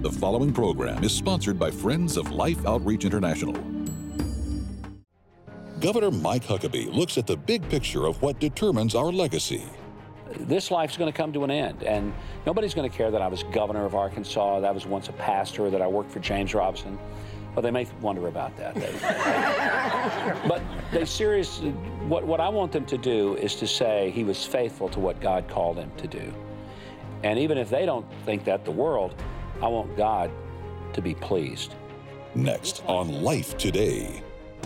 The following program is sponsored by Friends of Life Outreach International. Governor Mike Huckabee looks at the big picture of what determines our legacy. This life's going to come to an end, and nobody's going to care that I was governor of Arkansas, that I was once a pastor, that I worked for James Robinson. Well, they may wonder about that. But they seriously, what I want them to do is to say he was faithful to what God called him to do. And even if they don't think that, the world, I want God to be pleased. Next on Life Today.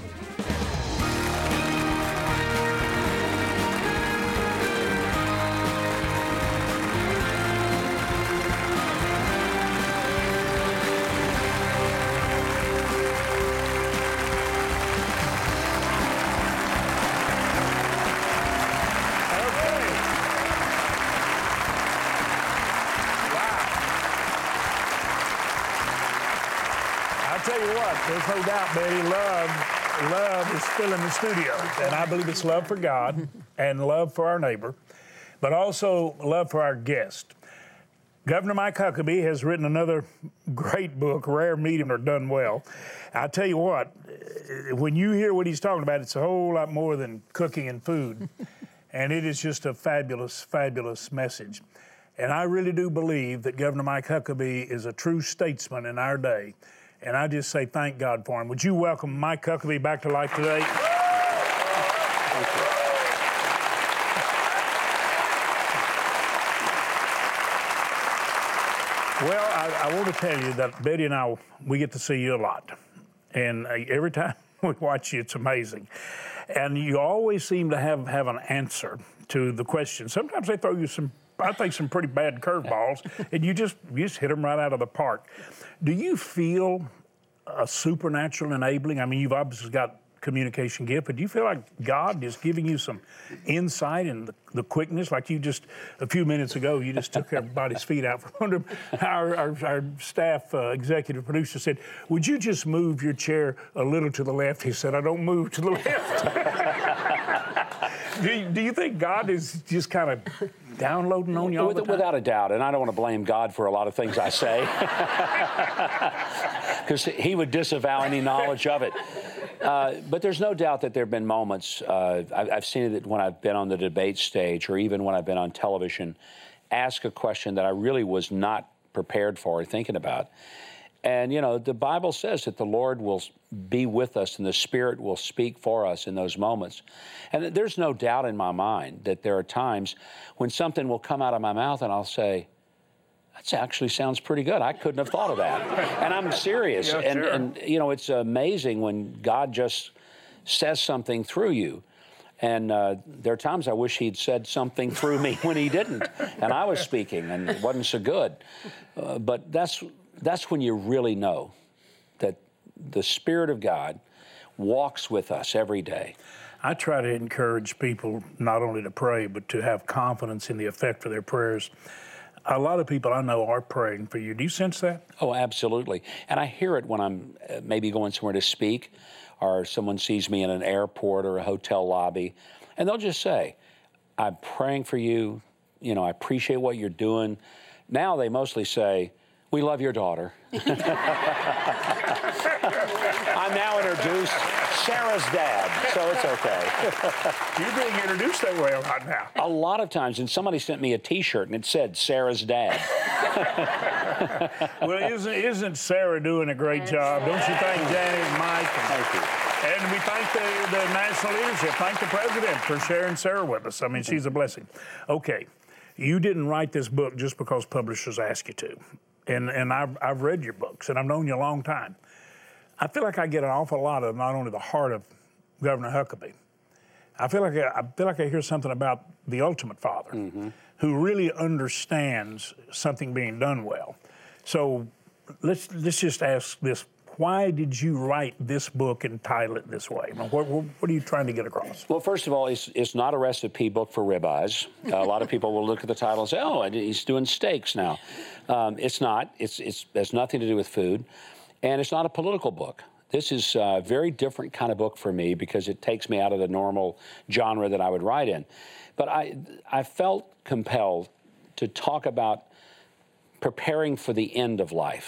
There's no doubt, Betty, love is still in the studio. And I believe it's love for God and love for our neighbor, but also love for our guest. Governor Mike Huckabee has written another great book, Rare Medium or Done Well. I tell you what, when you hear what he's talking about, it's a whole lot more than cooking and food. And it is just a fabulous, fabulous message. And I really do believe that Governor Mike Huckabee is a true statesman in our day. And I just say thank God for him. Would you welcome Mike Huckabee back to Life Today? Thank you. Well, I want to tell you that Betty and I, we get to see you a lot. And every time we watch you, it's amazing. And you always seem to have an answer to the question. Sometimes they throw you some pretty bad curveballs, and you just hit them right out of the park. Do you feel a supernatural enabling? I mean, you've obviously got communication gift, but do you feel like God is giving you some insight and the quickness? Like you just, a few minutes ago, you just took everybody's feet out from under them. Our staff executive producer said, would you just move your chair a little to the left? He said, I don't move to the left. Do you think God is just kind of downloading on you all the time? Without a doubt, and I don't want to blame God for a lot of things I say, because he would disavow any knowledge of it. But there's no doubt that there have been moments, I've seen it when I've been on the debate stage or even when I've been on television, ask a question that I really was not prepared for or thinking about. And, you know, the Bible says that the Lord will be with us and the Spirit will speak for us in those moments. And there's no doubt in my mind that there are times when something will come out of my mouth and I'll say, that actually sounds pretty good. I couldn't have thought of that. And I'm serious. Yeah, sure. And, you know, it's amazing when God just says something through you. And there are times I wish he'd said something through me when he didn't. And I was speaking and it wasn't so good. But that's when you really know that the Spirit of God walks with us every day. I try to encourage people not only to pray, but to have confidence in the effect of their prayers. A lot of people I know are praying for you. Do you sense that? Oh, absolutely. And I hear it when I'm maybe going somewhere to speak, or someone sees me in an airport or a hotel lobby, and they'll just say, I'm praying for you. You know, I appreciate what you're doing. Now they mostly say, we love your daughter. I'm now introduced Sarah's dad, so it's okay. You're being introduced that way a lot now. A lot of times, and somebody sent me a T-shirt and it said Sarah's dad. Well, isn't Sarah doing a great job? Don't you thank Janet and Mike? Thank you. And we thank the national leadership. Thank the president for sharing Sarah with us. I mean, she's a blessing. Okay, you didn't write this book just because publishers asked you to. And I've read your books, and I've known you a long time. I feel like I get an awful lot of not only the heart of Governor Huckabee. I feel like I hear something about the ultimate father, who really understands something being done well. So let's just ask this: why did you write this book and title it this way? What are you trying to get across? Well, first of all, it's not a recipe book for ribeyes. A lot of people will look at the title and say, oh, he's doing steaks now. It's not. It has nothing to do with food. And it's not a political book. This is a very different kind of book for me because it takes me out of the normal genre that I would write in. But I felt compelled to talk about preparing for the end of life.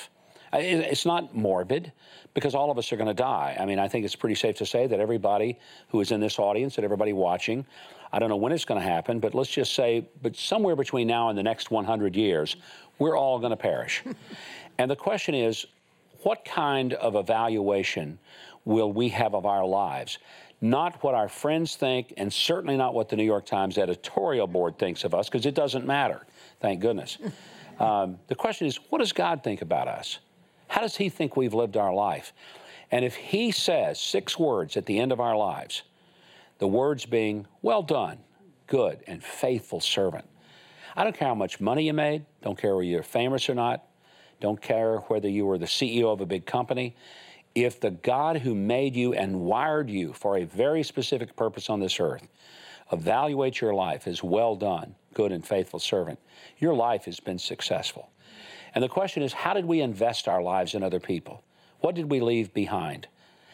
It's not morbid, because all of us are going to die. I mean, I think it's pretty safe to say that everybody who is in this audience and everybody watching, I don't know when it's going to happen, but let's just say, but somewhere between now and the next 100 years, we're all going to perish. And the question is, what kind of evaluation will we have of our lives? Not what our friends think, and certainly not what the New York Times editorial board thinks of us, because it doesn't matter, thank goodness. The question is, what does God think about us? How does he think we've lived our life? And if he says 6 words at the end of our lives, the words being, well done, good and faithful servant. I don't care how much money you made, don't care whether you're famous or not, don't care whether you were the CEO of a big company. If the God who made you and wired you for a very specific purpose on this earth evaluates your life as well done, good and faithful servant, your life has been successful. And the question is, how did we invest our lives in other people? What did we leave behind?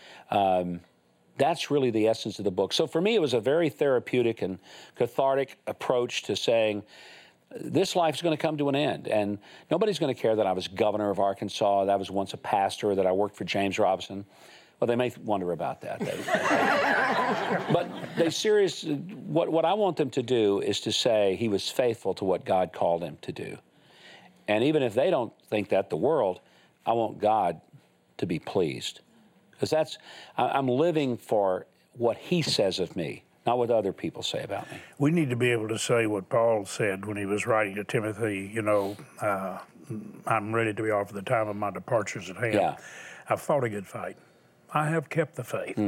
That's really the essence of the book. So for me, it was a very therapeutic and cathartic approach to saying, this life's going to come to an end, and nobody's going to care that I was governor of Arkansas, that I was once a pastor, that I worked for James Robinson. Well, they may wonder about that. But what I want them to do is to say he was faithful to what God called him to do. And even if they don't think that, the world, I want God to be pleased. Because I'm living for what he says of me, not what other people say about me. We need to be able to say what Paul said when he was writing to Timothy, I'm ready to be offered the time of my departures at hand. Yeah. I've fought a good fight. I have kept the faith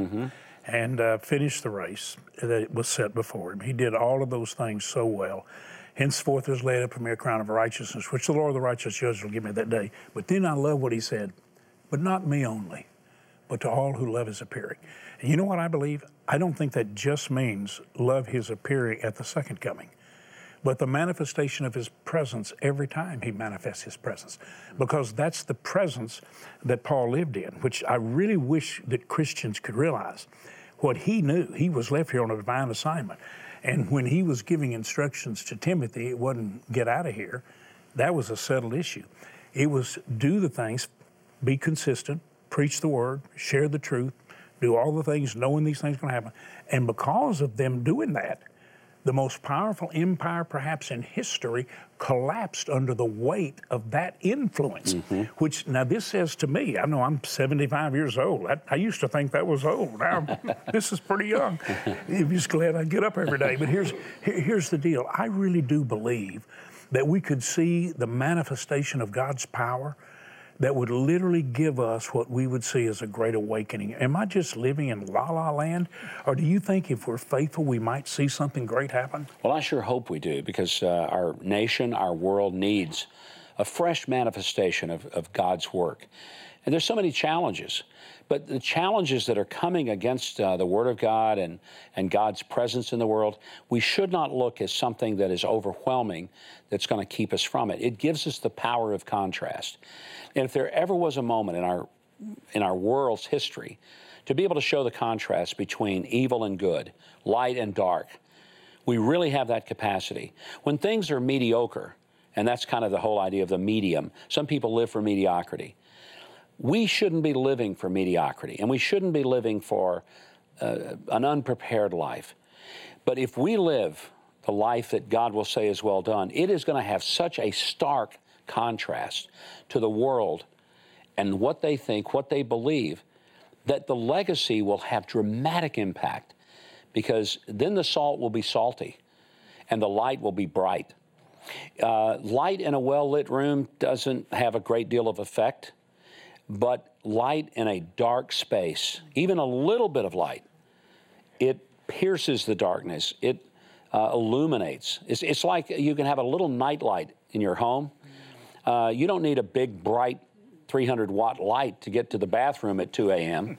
and finished the race that was set before him. He did all of those things so well. Henceforth is laid up for me a crown of righteousness, which the Lord, the righteous judge, will give me that day. But then I love what he said, but not me only, but to all who love his appearing. And you know what I believe? I don't think that just means love his appearing at the second coming, but the manifestation of his presence every time he manifests his presence, because that's the presence that Paul lived in, which I really wish that Christians could realize. What he knew, he was left here on a divine assignment. And when he was giving instructions to Timothy, it wasn't get out of here. That was a settled issue. It was do the things, be consistent, preach the word, share the truth, do all the things, knowing these things are going to happen. And because of them doing that, the most powerful empire perhaps in history collapsed under the weight of that influence, which now this says to me, I know I'm 75 years old. I used to think that was old. Now, this is pretty young. I'm just glad I get up every day. But here's the deal. I really do believe that we could see the manifestation of God's power that would literally give us what we would see as a great awakening. Am I just living in la-la land? Or do you think if we're faithful, we might see something great happen? Well, I sure hope we do, because our nation, our world needs a fresh manifestation of God's work. And there's so many challenges, but the challenges that are coming against the Word of God and God's presence in the world, we should not look as something that is overwhelming that's going to keep us from it. It gives us the power of contrast. And if there ever was a moment in our world's history to be able to show the contrast between evil and good, light and dark, we really have that capacity. When things are mediocre, and that's kind of the whole idea of the medium, some people live for mediocrity. We shouldn't be living for mediocrity, and we shouldn't be living for an unprepared life. But if we live the life that God will say is well done, it is going to have such a stark contrast to the world and what they think, what they believe, that the legacy will have dramatic impact, because then the salt will be salty and the light will be bright. Light in a well-lit room doesn't have a great deal of effect, but light in a dark space, even a little bit of light, it pierces the darkness. It illuminates. It's like you can have a little night light in your home. You don't need a big, bright 300-watt light to get to the bathroom at 2 a.m.,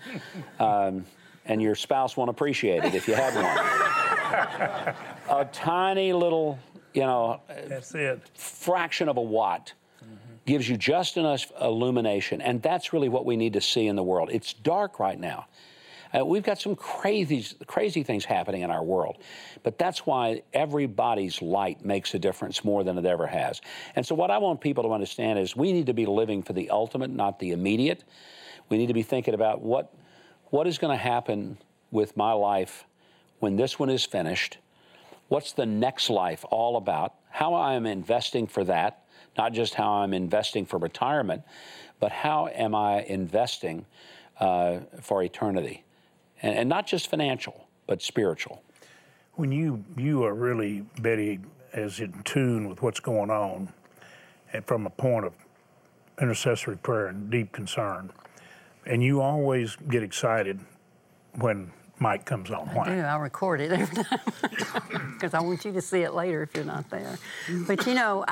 and your spouse won't appreciate it if you have one. A tiny little, That's it. fraction of a watt gives you just enough illumination, and that's really what we need to see in the world. It's dark right now. We've got some crazy things happening in our world. But that's why everybody's light makes a difference more than it ever has. And so what I want people to understand is we need to be living for the ultimate, not the immediate. We need to be thinking about what is going to happen with my life when this one is finished. What's the next life all about? How I am investing for that, not just how I'm investing for retirement, but how am I investing for eternity? And not just financial, but spiritual. When you are really, Betty, as in tune with what's going on, and from a point of intercessory prayer and deep concern, and you always get excited when Mike comes on. Why? I do. I record it every time because I want you to see it later if you're not there. But,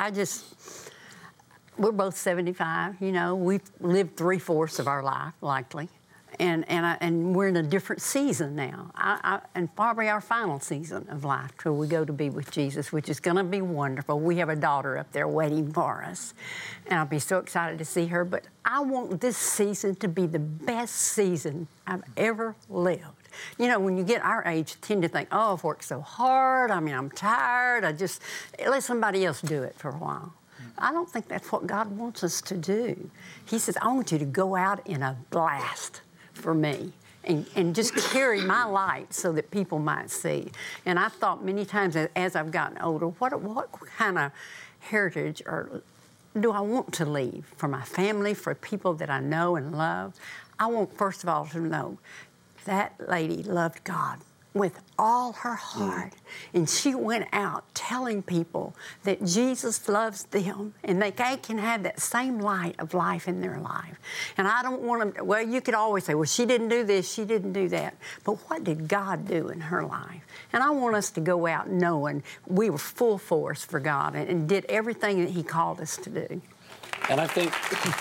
we're both 75, we've lived 3/4 of our life, likely. And we're in a different season now, and probably our final season of life till we go to be with Jesus, which is going to be wonderful. We have a daughter up there waiting for us, and I'll be so excited to see her. But I want this season to be the best season I've ever lived. When you get our age, you tend to think, oh, I've worked so hard. I'm tired. Let somebody else do it for a while. I don't think that's what God wants us to do. He says, I want you to go out in a blast for me and just carry my light so that people might see. And I've thought many times as I've gotten older, what kind of heritage do I want to leave for my family, for people that I know and love? I want, first of all, to know that lady loved God with all her heart. And she went out telling people that Jesus loves them and they can have that same light of life in their life. And I don't want them, you could always say, well, she didn't do this, she didn't do that. But what did God do in her life? And I want us to go out knowing we were full force for God and did everything that He called us to do. And I think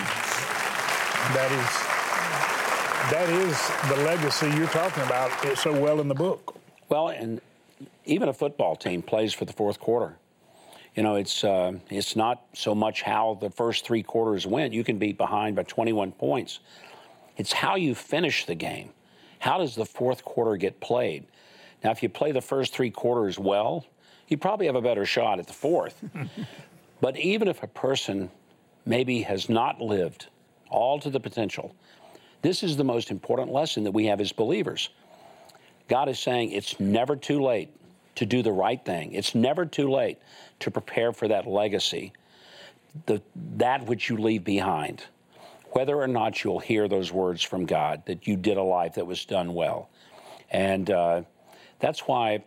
that is the legacy you're talking about so well in the book. Well, and even a football team plays for the fourth quarter. It's not so much how the first 3 quarters went. You can be behind by 21 points. It's how you finish the game. How does the fourth quarter get played? Now, if you play the first 3 quarters well, you probably have a better shot at the fourth. But even if a person maybe has not lived all to the potential, this is the most important lesson that we have as believers. God is saying it's never too late to do the right thing. It's never too late to prepare for that legacy, that which you leave behind, whether or not you'll hear those words from God, that you did a life that was done well. And that's why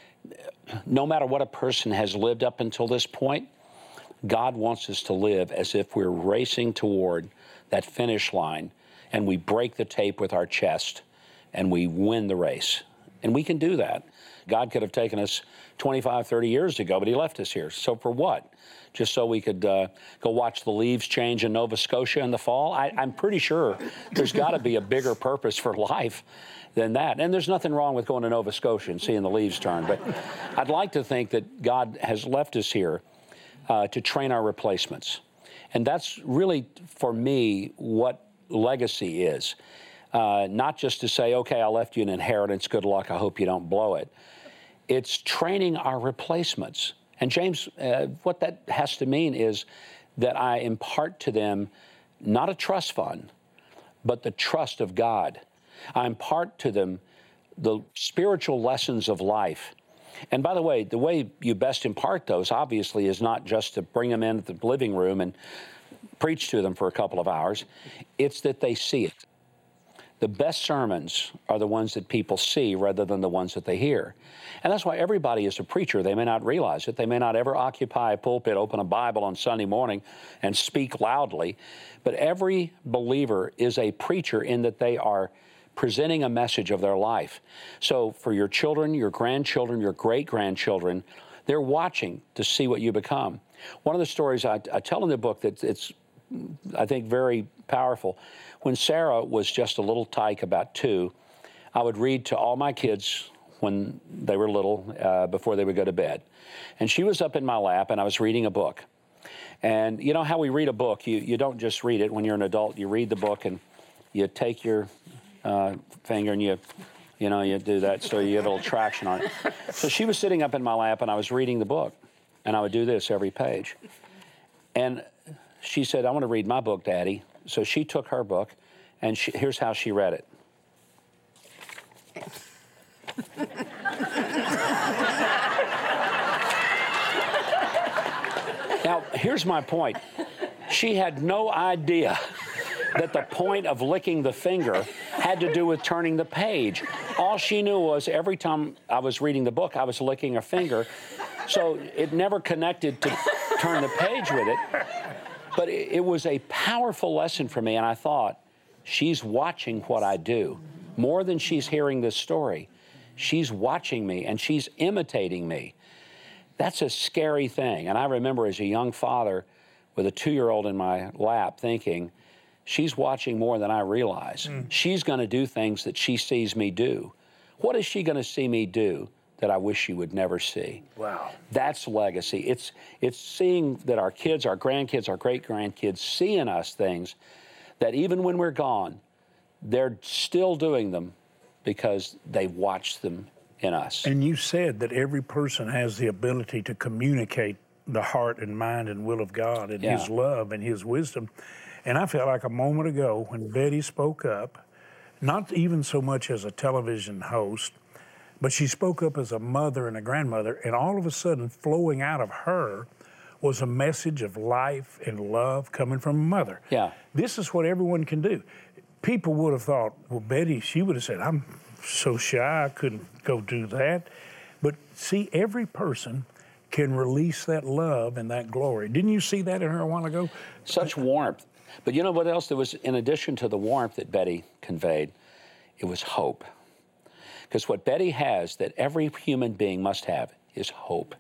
no matter what a person has lived up until this point, God wants us to live as if we're racing toward that finish line, and we break the tape with our chest, and we win the race. And we can do that. God could have taken us 25, 30 years ago, but He left us here. So for what? Just so we could go watch the leaves change in Nova Scotia in the fall? I'm pretty sure there's got to be a bigger purpose for life than that. And there's nothing wrong with going to Nova Scotia and seeing the leaves turn. But I'd like to think that God has left us here to train our replacements. And that's really, for me, what legacy is. Not just to say, okay, I left you an inheritance, good luck, I hope you don't blow it. It's training our replacements. And James, what that has to mean is that I impart to them not a trust fund, but the trust of God. I impart to them the spiritual lessons of life. And by the way you best impart those, obviously, is not just to bring them into the living room and preach to them for a couple of hours. It's that they see it. The best sermons are the ones that people see rather than the ones that they hear. And that's why everybody is a preacher. They may not realize it. They may not ever occupy a pulpit, open a Bible on Sunday morning, and speak loudly. But every believer is a preacher in that they are presenting a message of their life. So for your children, your grandchildren, your great-grandchildren, they're watching to see what you become. One of the stories I tell in the book that it's, I think, very powerful. When Sarah was just a little tyke, about 2, I would read to all my kids when they were little, before they would go to bed. And she was up in my lap, and I was reading a book. And you know how we read a book? You don't just read it when you're an adult. You read the book, and you take your finger, and you do that so you have a little traction on it. So she was sitting up in my lap, and I was reading the book, and I would do this every page. And she said, "I want to read my book, Daddy." So she took her book, and here's how she read it. Now, here's my point. She had no idea that the point of licking the finger had to do with turning the page. All she knew was every time I was reading the book, I was licking her finger. So it never connected to turn the page with it. But it was a powerful lesson for me, and I thought, she's watching what I do. More than she's hearing this story, she's watching me, and she's imitating me. That's a scary thing. And I remember as a young father with a 2-year-old in my lap thinking, she's watching more than I realize. She's going to do things that she sees me do. What is she going to see me do that I wish she would never see? Wow. That's legacy. It's seeing that our kids, our grandkids, our great-grandkids see in us things that even when we're gone, they're still doing them because they watched them in us. And you said that every person has the ability to communicate the heart and mind and will of God and His love and His wisdom. And I felt like a moment ago when Betty spoke up, not even so much as a television host, but she spoke up as a mother and a grandmother, and all of a sudden flowing out of her was a message of life and love coming from a mother. Yeah. This is what everyone can do. People would have thought, well, Betty, she would have said, I'm so shy, I couldn't go do that. But see, every person can release that love and that glory. Didn't you see that in her a while ago? Such warmth. But you know what else there was, in addition to the warmth that Betty conveyed? It was hope. Because what Betty has that every human being must have is hope.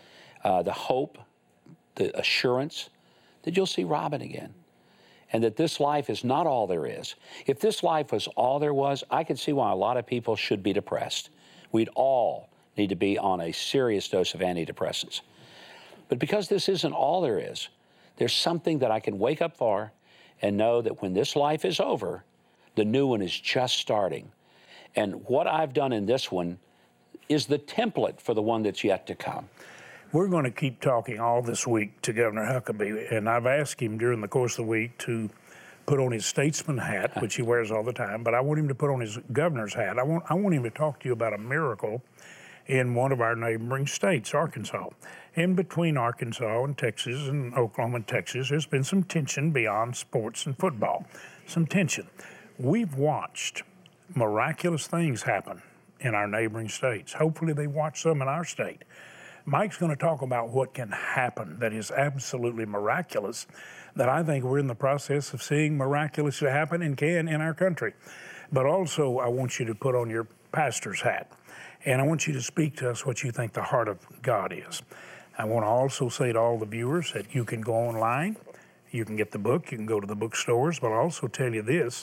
The hope, the assurance that you'll see Robin again. And that this life is not all there is. If this life was all there was, I could see why a lot of people should be depressed. We'd all need to be on a serious dose of antidepressants. But because this isn't all there is, there's something that I can wake up for and know that when this life is over, the new one is just starting. And what I've done in this one is the template for the one that's yet to come. We're going to keep talking all this week to Governor Huckabee, and I've asked him during the course of the week to put on his statesman hat, which he wears all the time, but I want him to put on his governor's hat. I want him to talk to you about a miracle in one of our neighboring states, Arkansas. In between Arkansas and Texas and Oklahoma and Texas, there's been some tension beyond sports and football, some tension. We've watched miraculous things happen in our neighboring states. Hopefully they watch some in our state. Mike's going to talk about what can happen that is absolutely miraculous, that I think we're in the process of seeing miraculously happen and can in our country. But also, I want you to put on your pastor's hat, and I want you to speak to us what you think the heart of God is. I want to also say to all the viewers that you can go online, you can get the book, you can go to the bookstores, but I'll also tell you this,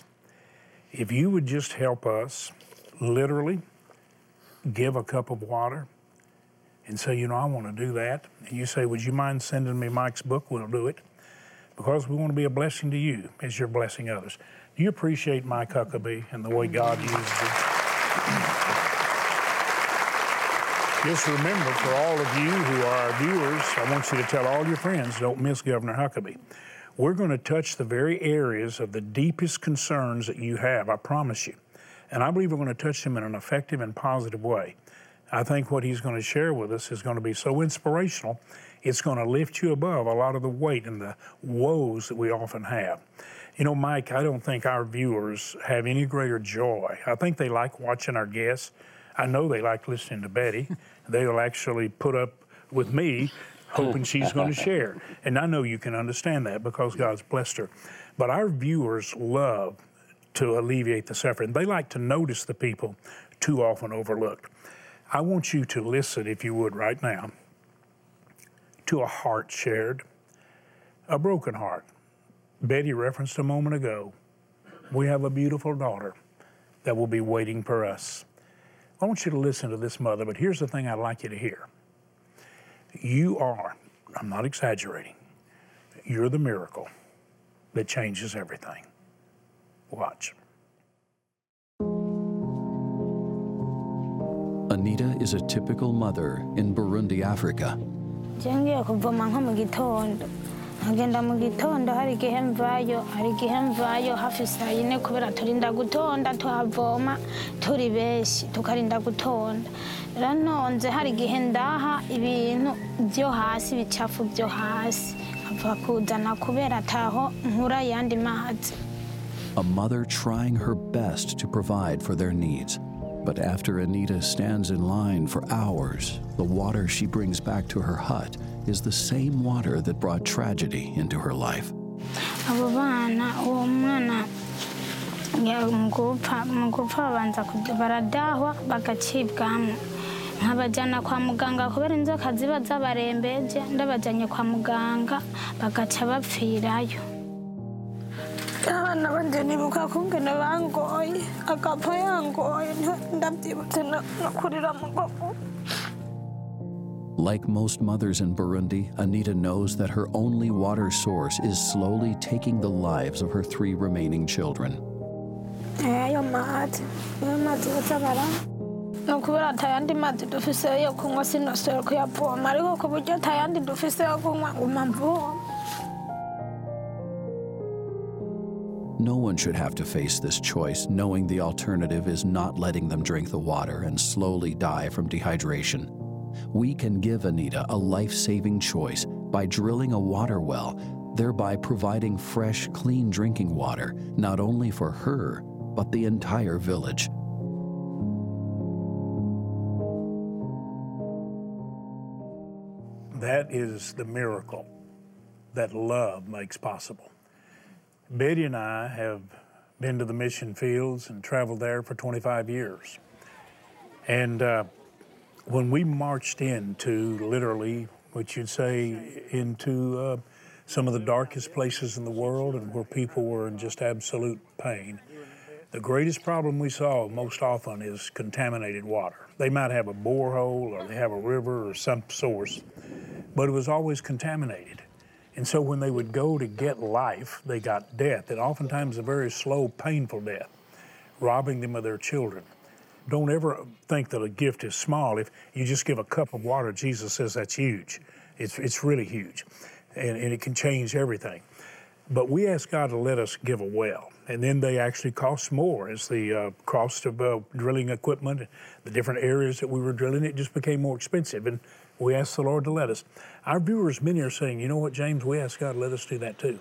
if you would just help us literally give a cup of water and say, you know, I want to do that. And you say, would you mind sending me Mike's book? We'll do it. Because we want to be a blessing to you as you're blessing others. Do you appreciate Mike Huckabee and the way God uses him? Just remember, for all of you who are our viewers, I want you to tell all your friends, don't miss Governor Huckabee. We're going to touch the very areas of the deepest concerns that you have, I promise you. And I believe we're going to touch them in an effective and positive way. I think what he's going to share with us is going to be so inspirational, it's going to lift you above a lot of the weight and the woes that we often have. You know, Mike, I don't think our viewers have any greater joy. I think they like watching our guests. I know they like listening to Betty. They'll actually put up with me hoping she's going to share. And I know you can understand that because God's blessed her. But our viewers love to alleviate the suffering. They like to notice the people too often overlooked. I want you to listen, if you would, right now, to a heart shared, a broken heart. Betty referenced a moment ago, we have a beautiful daughter that will be waiting for us. I want you to listen to this mother, but here's the thing I'd like you to hear. You are, I'm not exaggerating, you're the miracle that changes everything. Watch. Anita is a typical mother in Burundi, Africa. ngiye kuvoma nko mu gitondo nkagenda mu gitondo hari igihe mvayo hafi saa yine kubera turinda gutonda tuhavoma turi benshi tukarinda gutonda rero nonze hari igihe ndaha ibintu byo hasi bicafu byo hasi nkava kuzana kubera ataho nkura yandi mazi. A mother trying her best to provide for their needs. But after Anita stands in line for hours, the water she brings back to her hut is the same water that brought tragedy into her life. Abo bana uwo mwana mugupfa banza baradahwa bagacibwamo nkabajyana kwa muganga kubera inzoka ziba zabarembeje ndabajyanye kwa muganga bagaca bapfirayo. Abana banje nibuka kungene bangoye agapfa yangoye ndabyibutse nakurira mu bwoko. Like most mothers in Burundi, Anita knows that her only water source is slowly taking the lives of her 3 remaining children. Ayo mazi batabara. Nokubera atayandi mazi dufise yo kunywa sinosera kuyavoma ariko ku buryo atayandi dufise yo kunywa nguma mvoma. No one should have to face this choice, knowing the alternative is not letting them drink the water and slowly die from dehydration. We can give Anita a life-saving choice by drilling a water well, thereby providing fresh, clean drinking water, not only for her, but the entire village. That is the miracle that love makes possible. Betty and I have been to the mission fields and traveled there for 25 years. And when we marched into, literally, what you'd say, into some of the darkest places in the world and where people were in just absolute pain, the greatest problem we saw most often is contaminated water. They might have a borehole or they have a river or some source, but it was always contaminated. And so when they would go to get life, they got death, and oftentimes a very slow, painful death, robbing them of their children. Don't ever think that a gift is small. If you just give a cup of water, Jesus says that's huge. It's really huge, and it can change everything. But we asked God to let us give a well, and then they actually cost more as the cost of drilling equipment, the different areas that we were drilling, it just became more expensive, and we asked the Lord to let us. Our viewers, many are saying, you know what, James, we asked God to let us do that too.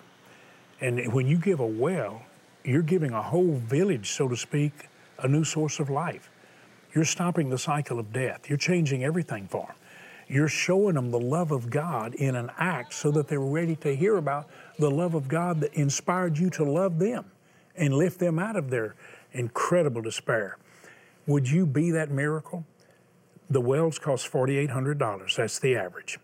And when you give a well, you're giving a whole village, so to speak, a new source of life. You're stopping the cycle of death. You're changing everything for them. You're showing them the love of God in an act so that they're ready to hear about the love of God that inspired you to love them and lift them out of their incredible despair. Would you be that miracle? The wells cost $4,800. That's the average.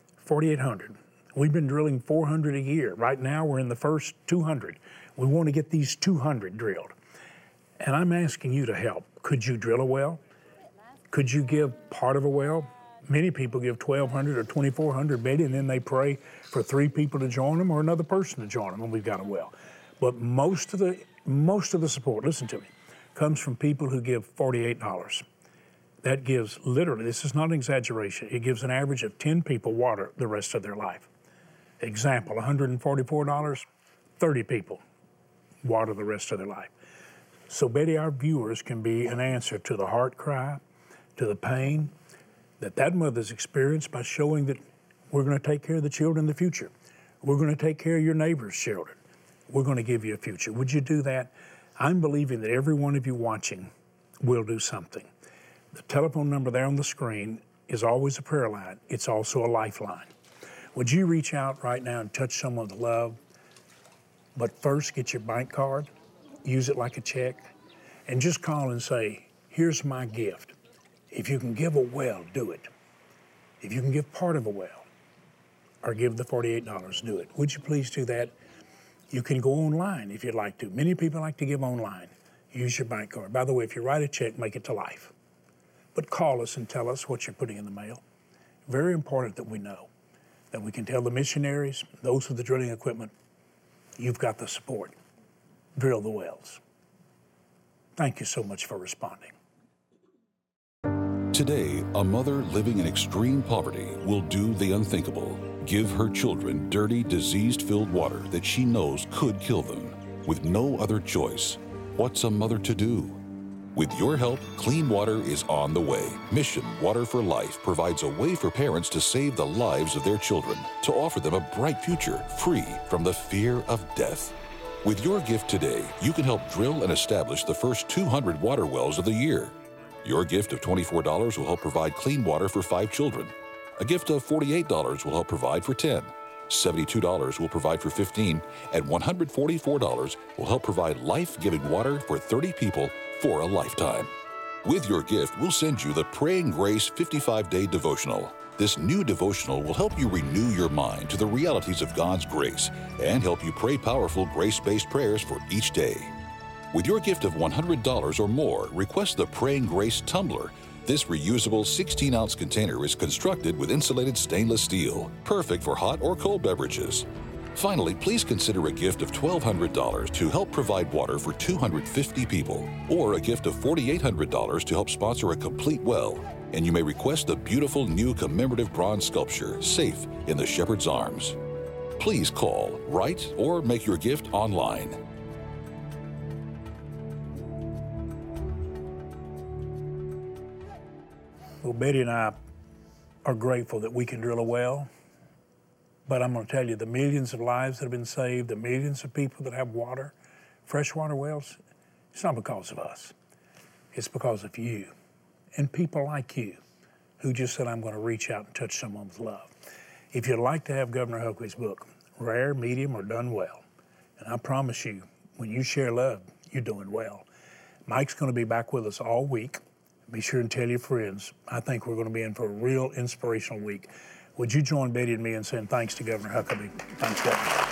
$4,800. We've been drilling 400 a year. Right now, we're in the first 200. We want to get these 200 drilled. And I'm asking you to help. Could you drill a well? Could you give part of a well? Many people give $1,200 or $2,400, Betty, and then they pray for 3 people to join them or another person to join them, and we've got a well. But most of the support, listen to me, comes from people who give $48. That gives literally, this is not an exaggeration, it gives an average of 10 people water the rest of their life. Example, $144, 30 people water the rest of their life. So Betty, our viewers can be an answer to the heart cry, to the pain that mother's experienced by showing that we're going to take care of the children in the future. We're going to take care of your neighbor's children. We're going to give you a future. Would you do that? I'm believing that every one of you watching will do something. The telephone number there on the screen is always a prayer line. It's also a lifeline. Would you reach out right now and touch someone with love? But first, get your bank card, use it like a check, and just call and say, here's my gift. If you can give a well, do it. If you can give part of a well, or give the $48, do it. Would you please do that? You can go online if you'd like to. Many people like to give online. Use your bank card. By the way, if you write a check, make it to life. But call us and tell us what you're putting in the mail. Very important that we know, that we can tell the missionaries, those with the drilling equipment, you've got the support. Drill the wells. Thank you so much for responding. Today, a mother living in extreme poverty will do the unthinkable. Give her children dirty, disease-filled water that she knows could kill them. With no other choice, what's a mother to do? With your help, clean water is on the way. Mission Water for Life provides a way for parents to save the lives of their children, to offer them a bright future free from the fear of death. With your gift today, you can help drill and establish the first 200 water wells of the year. Your gift of $24 will help provide clean water for 5 children. A gift of $48 will help provide for 10. $72 will provide for 15, and $144 will help provide life-giving water for 30 people for a lifetime. With your gift, we'll send you the Praying Grace 55-Day Devotional. This new devotional will help you renew your mind to the realities of God's grace and help you pray powerful grace-based prayers for each day. With your gift of $100 or more, request the Praying Grace Tumbler. This reusable 16-ounce container is constructed with insulated stainless steel, perfect for hot or cold beverages. Finally, please consider a gift of $1,200 to help provide water for 250 people, or a gift of $4,800 to help sponsor a complete well. And you may request the beautiful new commemorative bronze sculpture, Safe in the Shepherd's Arms. Please call, write, or make your gift online. Well, Betty and I are grateful that we can drill a well, but I'm going to tell you, the millions of lives that have been saved, the millions of people that have water, freshwater wells, it's not because of us. It's because of you and people like you who just said, I'm going to reach out and touch someone with love. If you'd like to have Governor Hochul's book, Rare, Medium, or Done Well, and I promise you, when you share love, you're doing well. Mike's going to be back with us all week. Be sure and tell your friends. I think we're going to be in for a real inspirational week. Would you join Betty and me in saying thanks to Governor Huckabee? Thanks, Governor.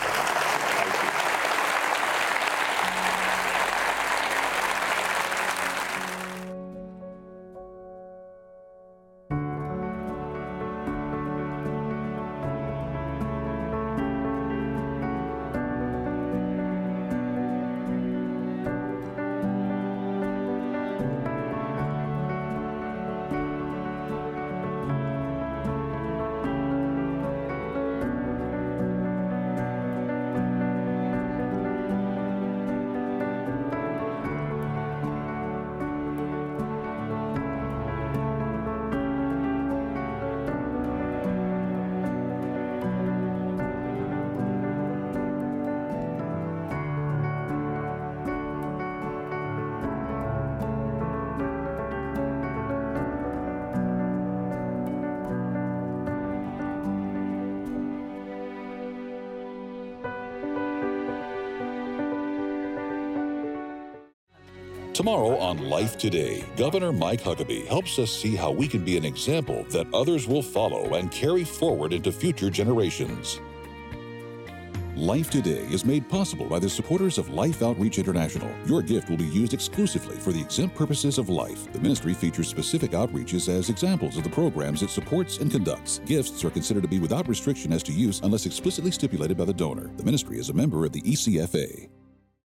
Tomorrow on Life Today, Governor Mike Huckabee helps us see how we can be an example that others will follow and carry forward into future generations. Life Today is made possible by the supporters of Life Outreach International. Your gift will be used exclusively for the exempt purposes of life. The ministry features specific outreaches as examples of the programs it supports and conducts. Gifts are considered to be without restriction as to use unless explicitly stipulated by the donor. The ministry is a member of the ECFA.